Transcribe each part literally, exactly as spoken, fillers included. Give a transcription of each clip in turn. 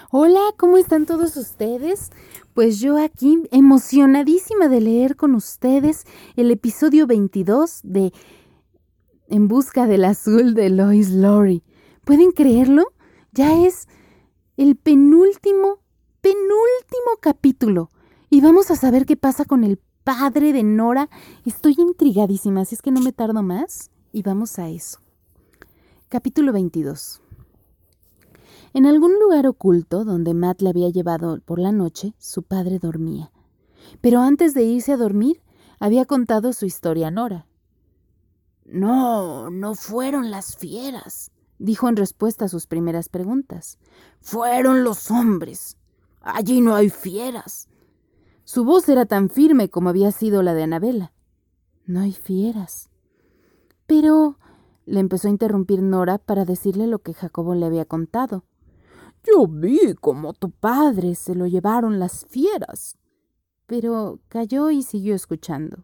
Hola, ¿cómo están todos ustedes? Pues yo aquí emocionadísima de leer con ustedes el episodio veintidós de En busca del azul de Lois Lowry. ¿Pueden creerlo? Ya es el penúltimo, penúltimo capítulo y vamos a saber qué pasa con el padre de Nora. Estoy intrigadísima, así es que no me tardo más y vamos a eso. Capítulo veintidós. En algún lugar oculto donde Matt le había llevado por la noche, su padre dormía. Pero antes de irse a dormir, había contado su historia a Nora. No, no fueron las fieras, dijo en respuesta a sus primeras preguntas. Fueron los hombres. Allí no hay fieras. Su voz era tan firme como había sido la de Annabella. No hay fieras. Pero le empezó a interrumpir Nora para decirle lo que Jacobo le había contado. Yo vi cómo a tu padre se lo llevaron las fieras. Pero calló y siguió escuchando.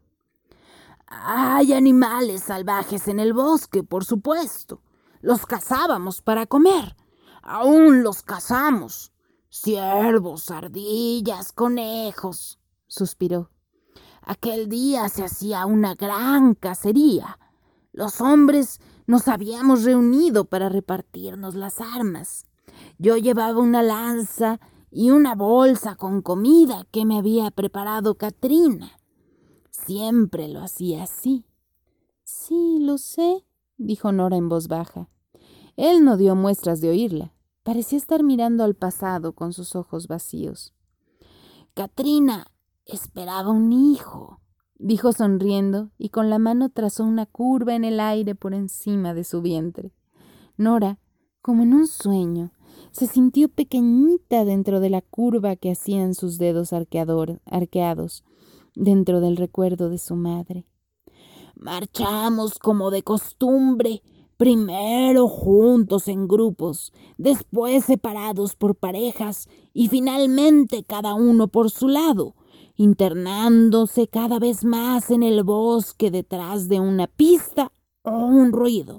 Hay animales salvajes en el bosque, por supuesto. Los cazábamos para comer. Aún los cazamos. Ciervos, ardillas, conejos, suspiró. Aquel día se hacía una gran cacería. Los hombres nos habíamos reunido para repartirnos las armas. Yo llevaba una lanza y una bolsa con comida que me había preparado Katrina. Siempre lo hacía así. Sí, lo sé, dijo Nora en voz baja. Él no dio muestras de oírla. Parecía estar mirando al pasado con sus ojos vacíos. Katrina esperaba un hijo, dijo sonriendo y con la mano trazó una curva en el aire por encima de su vientre. Nora, como en un sueño, se sintió pequeñita dentro de la curva que hacían sus dedos arqueador, arqueados, dentro del recuerdo de su madre. Marchamos como de costumbre, primero juntos en grupos, después separados por parejas y finalmente cada uno por su lado, internándose cada vez más en el bosque detrás de una pista o un ruido.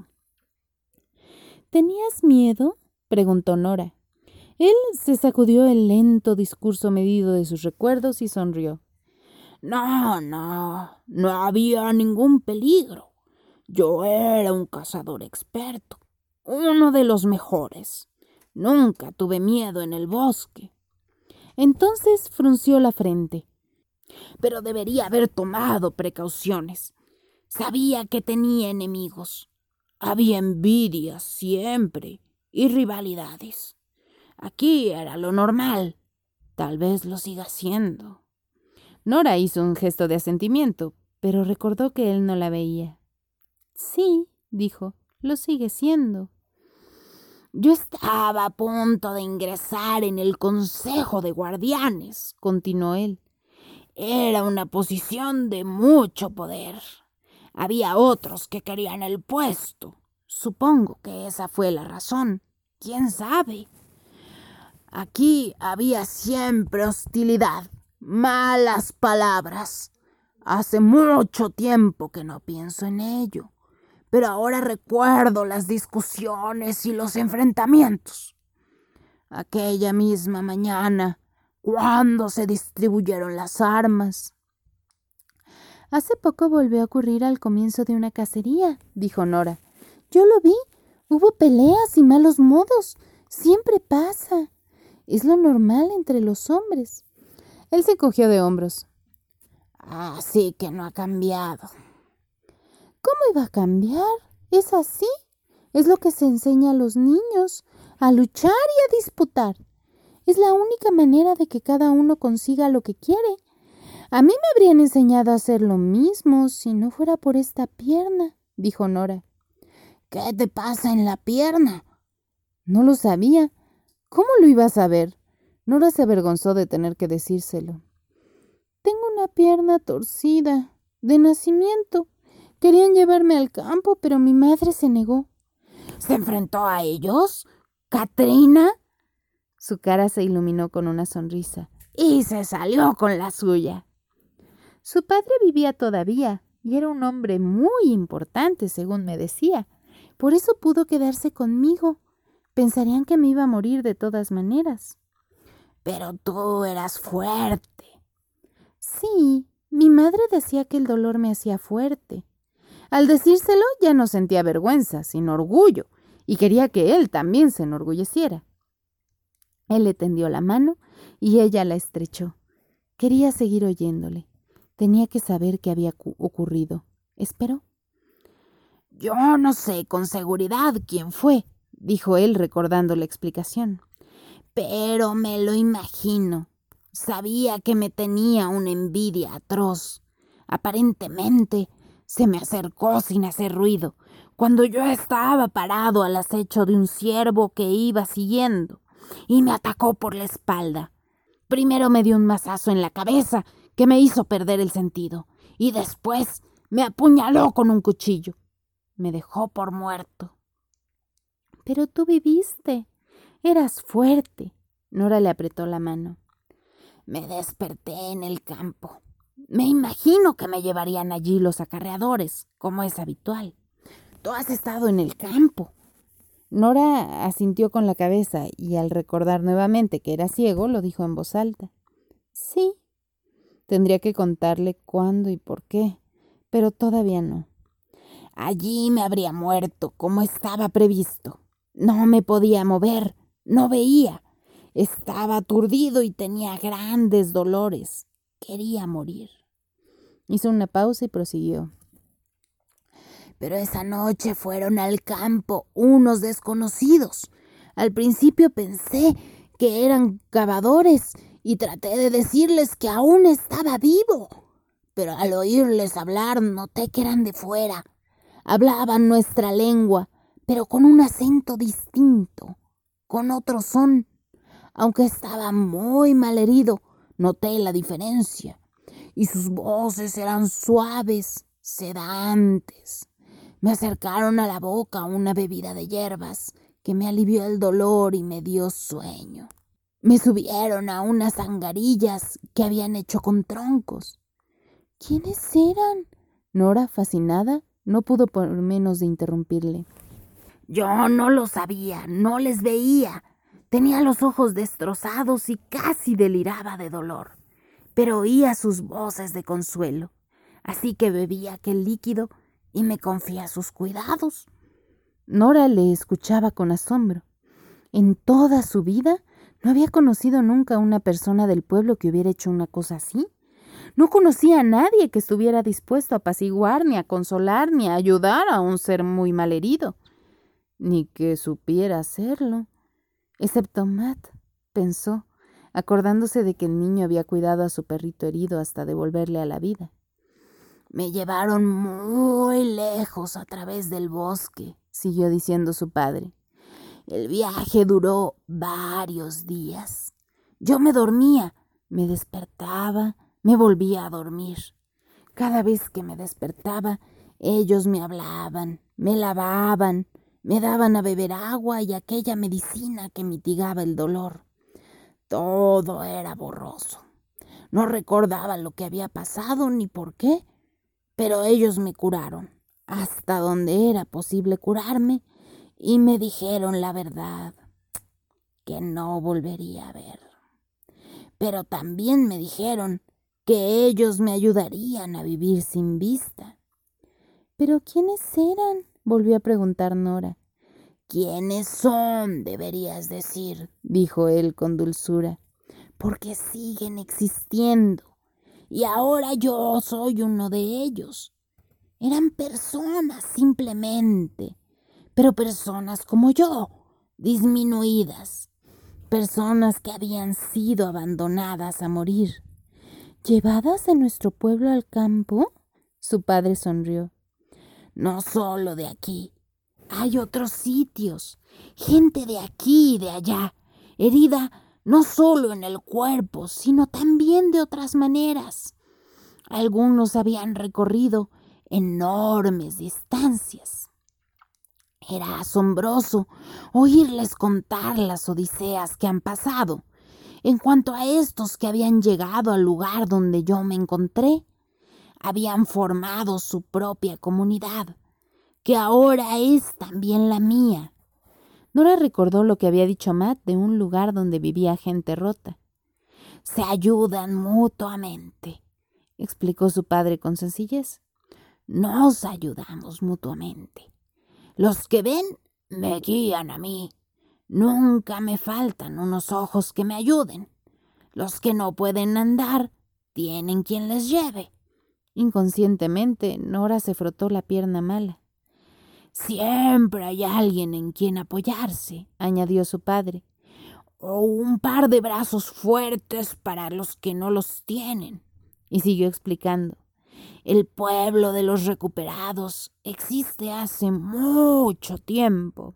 ¿Tenías miedo?, preguntó Nora. Él se sacudió el lento discurso medido de sus recuerdos y sonrió. No, no, no había ningún peligro. Yo era un cazador experto, uno de los mejores. Nunca tuve miedo en el bosque. Entonces frunció la frente. Pero debería haber tomado precauciones. Sabía que tenía enemigos. Había envidias siempre y rivalidades. Aquí era lo normal. Tal vez lo siga siendo. Nora hizo un gesto de asentimiento, pero recordó que él no la veía. Sí, dijo, lo sigue siendo. Yo estaba a punto de ingresar en el Consejo de Guardianes, continuó él. Era una posición de mucho poder. Había otros que querían el puesto. Supongo que esa fue la razón. ¿Quién sabe? Aquí había siempre hostilidad, malas palabras. Hace mucho tiempo que no pienso en ello, pero ahora recuerdo las discusiones y los enfrentamientos. Aquella misma mañana, cuando se distribuyeron las armas. Hace poco volvió a ocurrir al comienzo de una cacería, dijo Nora. Yo lo vi. Hubo peleas y malos modos. Siempre pasa. Es lo normal entre los hombres. Él se encogió de hombros. Así que no ha cambiado. ¿Cómo iba a cambiar? Es así. Es lo que se enseña a los niños, a luchar y a disputar. Es la única manera de que cada uno consiga lo que quiere. A mí me habrían enseñado a hacer lo mismo si no fuera por esta pierna, dijo Nora. ¿Qué te pasa en la pierna? No lo sabía. ¿Cómo lo iba a saber? Nora se avergonzó de tener que decírselo. Tengo una pierna torcida, de nacimiento. Querían llevarme al campo, pero mi madre se negó. ¿Se enfrentó a ellos? ¿Katrina? Su cara se iluminó con una sonrisa. Y se salió con la suya. Su padre vivía todavía y era un hombre muy importante, según me decía. Por eso pudo quedarse conmigo. Pensarían que me iba a morir de todas maneras. Pero tú eras fuerte. Sí, mi madre decía que el dolor me hacía fuerte. Al decírselo ya no sentía vergüenza, sino orgullo, y quería que él también se enorgulleciera. Él le tendió la mano y ella la estrechó. Quería seguir oyéndole. Tenía que saber qué había ocurrido. Esperó. Yo no sé con seguridad quién fue, dijo él recordando la explicación. Pero me lo imagino. Sabía que me tenía una envidia atroz. Aparentemente se me acercó sin hacer ruido, cuando yo estaba parado al acecho de un ciervo que iba siguiendo, y me atacó por la espalda. Primero me dio un mazazo en la cabeza que me hizo perder el sentido, y después me apuñaló con un cuchillo. Me dejó por muerto. Pero tú viviste. Eras fuerte. Nora le apretó la mano. Me desperté en el campo. Me imagino que me llevarían allí los acarreadores, como es habitual. Tú has estado en el campo. Nora asintió con la cabeza y al recordar nuevamente que era ciego, lo dijo en voz alta. Sí. Tendría que contarle cuándo y por qué, pero todavía no. Allí me habría muerto, como estaba previsto. No me podía mover, no veía. Estaba aturdido y tenía grandes dolores. Quería morir. Hizo una pausa y prosiguió. Pero esa noche fueron al campo unos desconocidos. Al principio pensé que eran cavadores y traté de decirles que aún estaba vivo. Pero al oírles hablar noté que eran de fuera. Hablaban nuestra lengua, pero con un acento distinto, con otro son. Aunque estaba muy mal herido, noté la diferencia. Y sus voces eran suaves, sedantes. Me acercaron a la boca una bebida de hierbas que me alivió el dolor y me dio sueño. Me subieron a unas angarillas que habían hecho con troncos. ¿Quiénes eran? Nora, fascinada, no pudo por menos de interrumpirle. Yo no lo sabía, no les veía. Tenía los ojos destrozados y casi deliraba de dolor, pero oía sus voces de consuelo. Así que bebí aquel líquido y me confié a sus cuidados. Nora le escuchaba con asombro. En toda su vida no había conocido nunca a una persona del pueblo que hubiera hecho una cosa así. No conocía a nadie que estuviera dispuesto a apaciguar, ni a consolar, ni a ayudar a un ser muy malherido. Ni que supiera hacerlo. Excepto Matt, pensó, acordándose de que el niño había cuidado a su perrito herido hasta devolverle a la vida. Me llevaron muy lejos a través del bosque, siguió diciendo su padre. El viaje duró varios días. Yo me dormía, me despertaba, me volvía a dormir. Cada vez que me despertaba, ellos me hablaban, me lavaban, me daban a beber agua y aquella medicina que mitigaba el dolor. Todo era borroso. No recordaba lo que había pasado ni por qué, pero ellos me curaron hasta donde era posible curarme y me dijeron la verdad, que no volvería a ver. Pero también me dijeron que ellos me ayudarían a vivir sin vista. ¿Pero quiénes eran?, volvió a preguntar Nora. ¿Quiénes son?, deberías decir, dijo él con dulzura, porque siguen existiendo, y ahora yo soy uno de ellos. Eran personas simplemente, pero personas como yo, disminuidas, personas que habían sido abandonadas a morir. ¿Llevadas de nuestro pueblo al campo? Su padre sonrió. No solo de aquí. Hay otros sitios, gente de aquí y de allá, herida no solo en el cuerpo, sino también de otras maneras. Algunos habían recorrido enormes distancias. Era asombroso oírles contar las odiseas que han pasado. En cuanto a estos que habían llegado al lugar donde yo me encontré, habían formado su propia comunidad, que ahora es también la mía. Nora recordó lo que había dicho Matt de un lugar donde vivía gente rota. se ayudan mutuamente, explicó su padre con sencillez. Nos ayudamos mutuamente. Los que ven me guían a mí. Nunca me faltan unos ojos que me ayuden. Los que no pueden andar tienen quien les lleve. Inconscientemente, Nora se frotó la pierna mala. Siempre hay alguien en quien apoyarse, añadió su padre, o un par de brazos fuertes para los que no los tienen. Y siguió explicando. El pueblo de los recuperados existe hace mucho tiempo.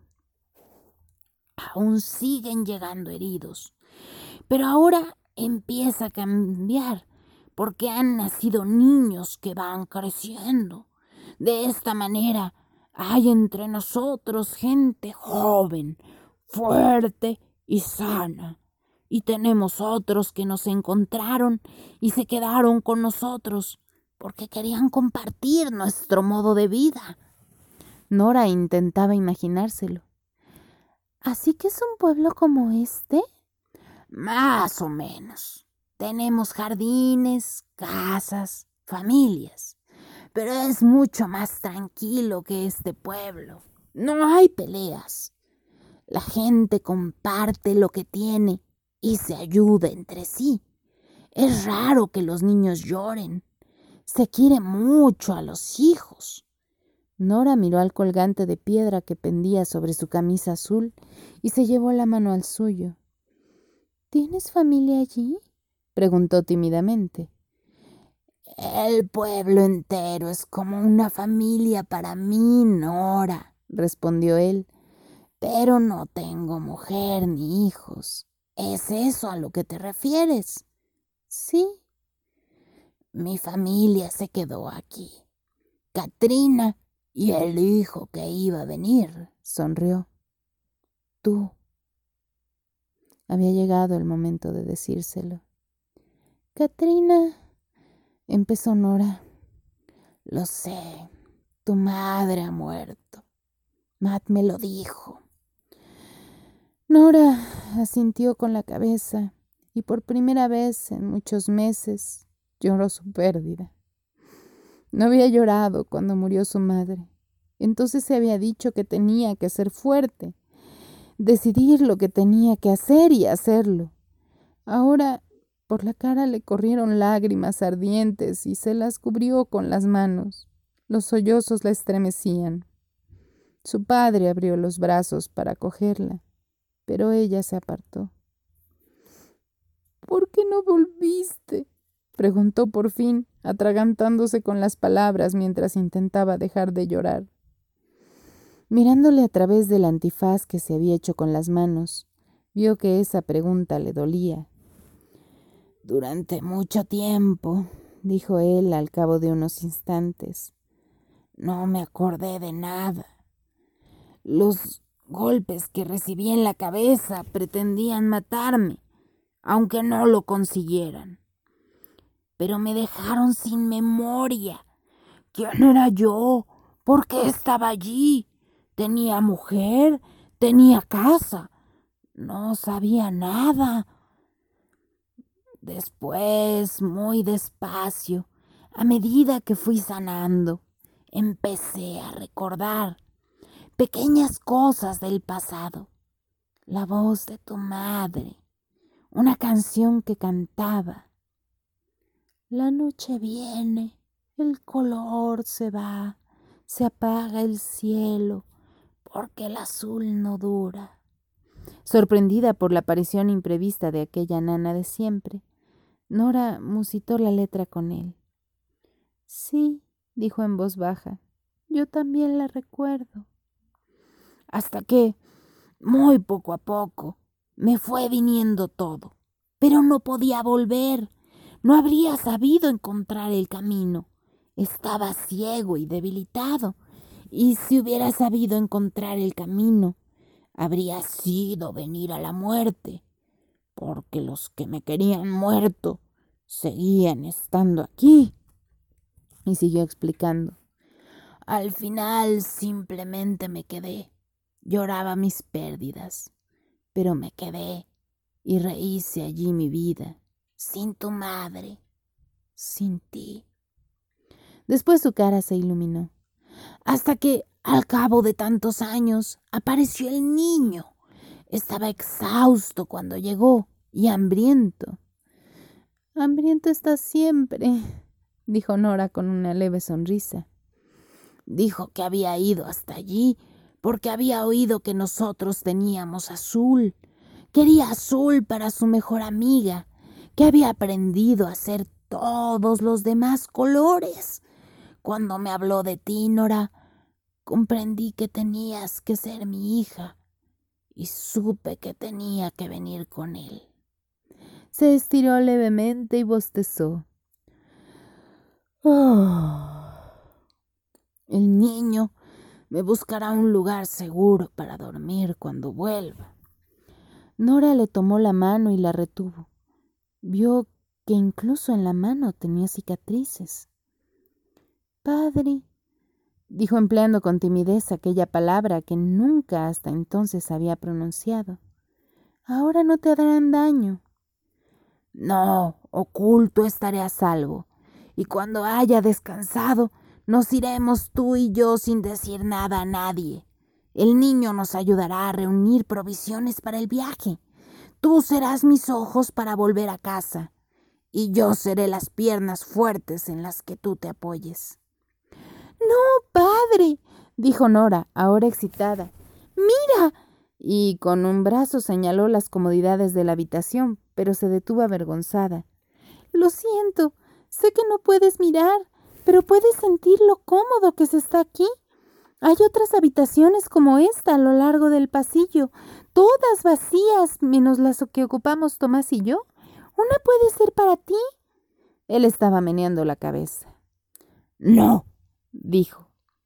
Aún siguen llegando heridos, pero ahora empieza a cambiar porque han nacido niños que van creciendo. De esta manera hay entre nosotros gente joven, fuerte y sana. Y tenemos otros que nos encontraron y se quedaron con nosotros porque querían compartir nuestro modo de vida. Nora intentaba imaginárselo. ¿Así que es un pueblo como este? Más o menos. Tenemos jardines, casas, familias, pero es mucho más tranquilo que este pueblo. No hay peleas. La gente comparte lo que tiene y se ayuda entre sí. Es raro que los niños lloren. Se quiere mucho a los hijos. Nora miró al colgante de piedra que pendía sobre su camisa azul y se llevó la mano al suyo. ¿Tienes familia allí?, preguntó tímidamente. El pueblo entero es como una familia para mí, Nora, respondió él. Pero no tengo mujer ni hijos. ¿Es eso a lo que te refieres? Sí. Mi familia se quedó aquí. Katrina y el hijo que iba a venir, sonrió. Tú. Había llegado el momento de decírselo. Katrina, empezó Nora. Lo sé, tu madre ha muerto. Matt me lo dijo. Nora asintió con la cabeza y por primera vez en muchos meses lloró su pérdida. No había llorado cuando murió su madre. Entonces se había dicho que tenía que ser fuerte, decidir lo que tenía que hacer y hacerlo. Ahora por la cara le corrieron lágrimas ardientes y se las cubrió con las manos. Los sollozos la estremecían. Su padre abrió los brazos para cogerla, pero ella se apartó. ¿Por qué no volviste?, preguntó por fin, atragantándose con las palabras mientras intentaba dejar de llorar. Mirándole a través del antifaz que se había hecho con las manos, vio que esa pregunta le dolía. Durante mucho tiempo, dijo él al cabo de unos instantes, no me acordé de nada. Los golpes que recibí en la cabeza pretendían matarme, aunque no lo consiguieran. Pero me dejaron sin memoria. ¿Quién era yo? ¿Por qué estaba allí? Tenía mujer, tenía casa. No sabía nada. Después, muy despacio, a medida que fui sanando, empecé a recordar pequeñas cosas del pasado. La voz de tu madre, una canción que cantaba. La noche viene, el color se va, se apaga el cielo, porque el azul no dura. Sorprendida por la aparición imprevista de aquella nana de siempre, Nora musitó la letra con él. Sí, dijo en voz baja, yo también la recuerdo. Hasta que, muy poco a poco, me fue viniendo todo, pero no podía volver. No habría sabido encontrar el camino. Estaba ciego y debilitado, y si hubiera sabido encontrar el camino, habría sido venir a la muerte, porque los que me querían muerto seguían estando aquí. Y siguió explicando. Al final simplemente me quedé. Lloraba mis pérdidas, pero me quedé y rehice allí mi vida, sin tu madre, sin ti. Después su cara se iluminó. Hasta que, al cabo de tantos años, apareció el niño. Estaba exhausto cuando llegó y hambriento. Hambriento está siempre, dijo Nora con una leve sonrisa. Dijo que había ido hasta allí porque había oído que nosotros teníamos azul. Quería azul para su mejor amiga, que había aprendido a hacer todos los demás colores. Cuando me habló de ti, Nora, comprendí que tenías que ser mi hija y supe que tenía que venir con él. Se estiró levemente y bostezó. Oh. El niño me buscará un lugar seguro para dormir cuando vuelva. Nora le tomó la mano y la retuvo. Vio que incluso en la mano tenía cicatrices. Padre, dijo empleando con timidez aquella palabra que nunca hasta entonces había pronunciado. Ahora no te harán daño. No, oculto estaré a salvo, y cuando haya descansado, nos iremos tú y yo sin decir nada a nadie. El niño nos ayudará a reunir provisiones para el viaje. Tú serás mis ojos para volver a casa, y yo seré las piernas fuertes en las que tú te apoyes. No, padre, dijo Nora, ahora excitada. ¡Mira! Y con un brazo señaló las comodidades de la habitación, pero se detuvo avergonzada. Lo siento, sé que no puedes mirar, pero puedes sentir lo cómodo que se está aquí. Hay otras habitaciones como esta a lo largo del pasillo, todas vacías, menos las que ocupamos Tomás y yo. Una puede ser para ti. Él estaba meneando la cabeza. No, dijo.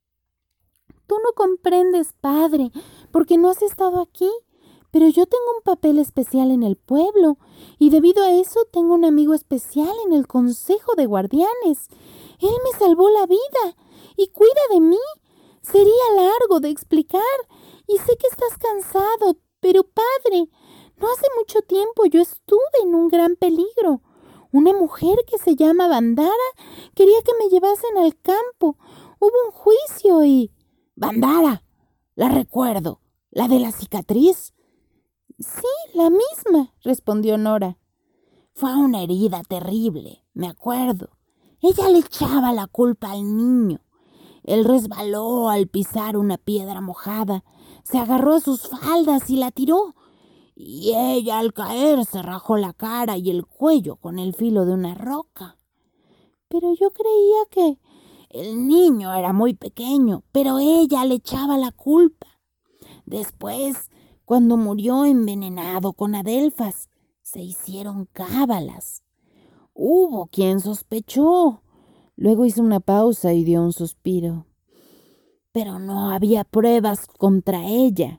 Tú no comprendes, padre, porque no has estado aquí, pero yo tengo un papel especial en el pueblo, y debido a eso tengo un amigo especial en el Consejo de Guardianes. Él me salvó la vida y cuida de mí. Sería largo de explicar, y sé que estás cansado, pero padre, no hace mucho tiempo yo estuve en un gran peligro. Una mujer que se llama Bandara quería que me llevasen al campo. Hubo un juicio y... Bandara, la recuerdo, la de la cicatriz. Sí, la misma, respondió Nora. Fue una herida terrible, me acuerdo. Ella le echaba la culpa al niño. Él resbaló al pisar una piedra mojada, se agarró a sus faldas y la tiró. Y ella al caer se rajó la cara y el cuello con el filo de una roca. Pero yo creía que... El niño era muy pequeño, pero ella le echaba la culpa. Después, cuando murió envenenado con adelfas, se hicieron cábalas. Hubo quien sospechó. Luego hizo una pausa y dio un suspiro. Pero no había pruebas contra ella.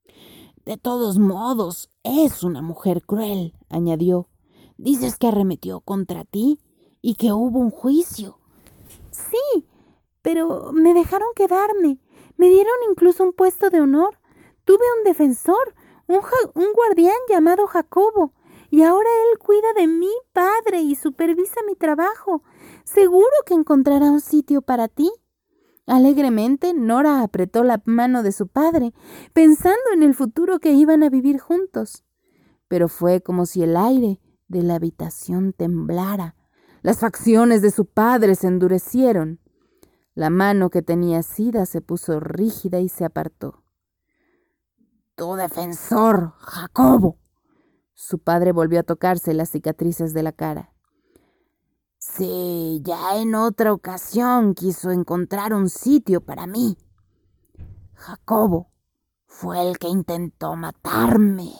De todos modos, es una mujer cruel, añadió. Dices que arremetió contra ti y que hubo un juicio. Sí, pero me dejaron quedarme. Me dieron incluso un puesto de honor. Tuve un defensor, un, ja- un guardián llamado Jacobo, y ahora él cuida de mí, padre, y supervisa mi trabajo. Seguro que encontrará un sitio para ti. Alegremente, Nora apretó la mano de su padre, pensando en el futuro que iban a vivir juntos. Pero fue como si el aire de la habitación temblara. Las facciones de su padre se endurecieron. La mano que tenía asida se puso rígida y se apartó. Tu defensor, Jacobo. Su padre volvió a tocarse las cicatrices de la cara. Sí, ya en otra ocasión quiso encontrar un sitio para mí. Jacobo fue el que intentó matarme.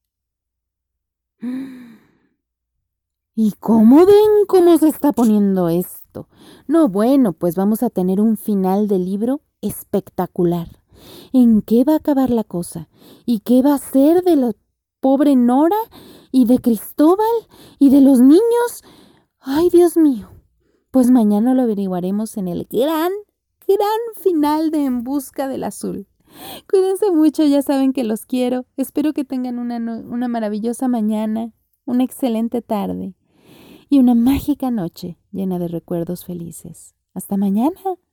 ¿Y cómo ven cómo se está poniendo esto? No, bueno, pues vamos a tener un final de libro espectacular. ¿En qué va a acabar la cosa? ¿Y qué va a ser de la pobre Nora y de Cristóbal y de los niños? ¡Ay, Dios mío! Pues mañana lo averiguaremos en el gran, gran final de En Busca del Azul. Cuídense mucho, ya saben que los quiero. Espero que tengan una, no- una maravillosa mañana, una excelente tarde. y una mágica noche llena de recuerdos felices. Hasta mañana.